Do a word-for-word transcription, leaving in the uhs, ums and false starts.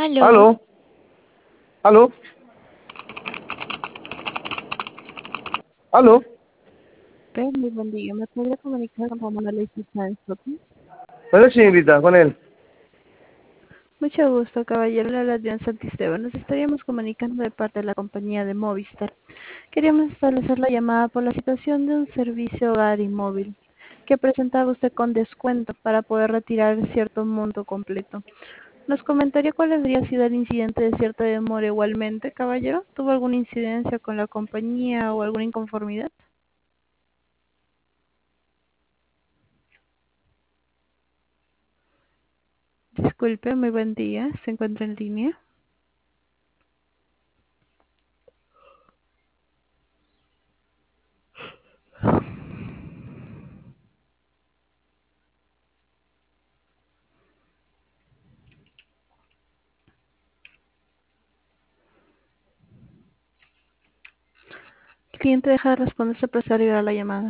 Aló, Aló, aló, aló. pues, muy buen día. ¿Me podría comunicar con Ramón Alexis Sáenz López? Bueno, señorita, con él. Mucho gusto, caballero. Le habla Adrián Santisteban. Nos estaríamos comunicando de parte de la compañía de Movistar. Queríamos establecer la llamada por la situación de un servicio hogar y móvil que presentaba usted con descuento para poder retirar cierto monto completo. ¿Nos comentaría cuál habría sido el incidente de cierta demora igualmente, caballero? ¿Tuvo alguna incidencia con la compañía o alguna inconformidad? Disculpe, muy buen día. ¿Se encuentra en línea? El cliente deja de responder, se procede a la llamada.